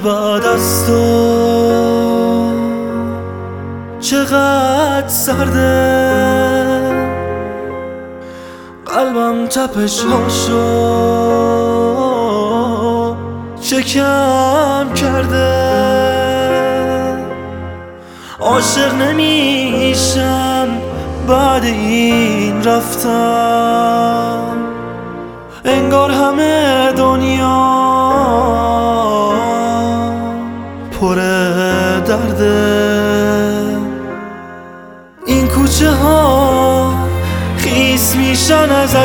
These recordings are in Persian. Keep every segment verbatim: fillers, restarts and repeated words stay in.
بعد از تو چقدر سرده، قلبم تپش هاشو شکم کرده. عاشق نمیشم بعد این رفتم، انگار همه دنیا پر درده. این کوچه ها خیس میشن از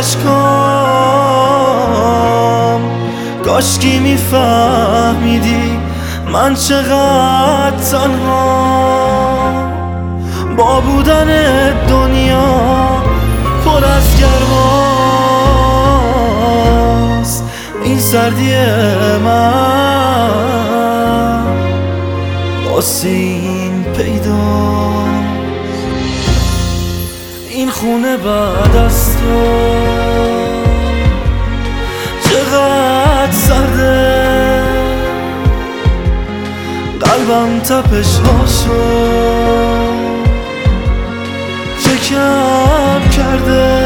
اشکام، کاشکی میفهمیدی من چقدر تنها. با بودن دنیا پر از گرماست این سردی من، آسین پیداست. این خونه بعد از تو چقدر سرده، قلبم تپش هاشو شکم کرده.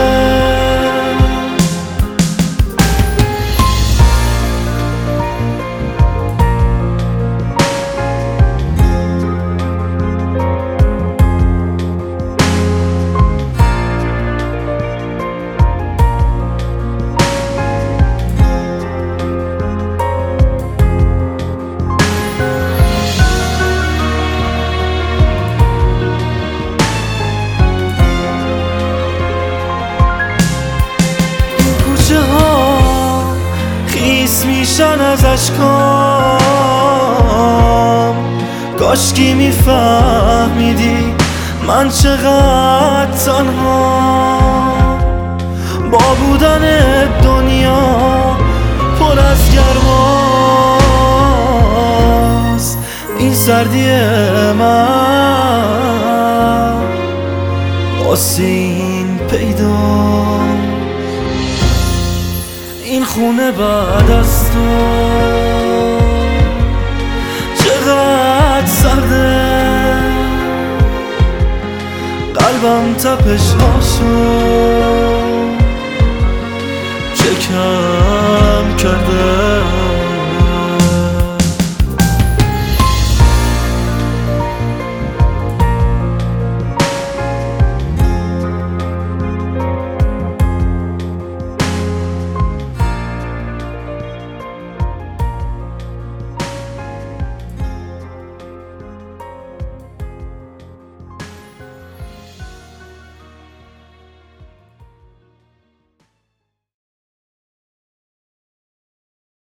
خیس میشن از اشکام، کاشکی میفهمیدی من چقدر تنها. با بودن دنیا پر از گرماست این سردی من، آسین پیداست. این خونه بعد از تو چقدر سرده، قلبم تپش هاشو شکم کرده.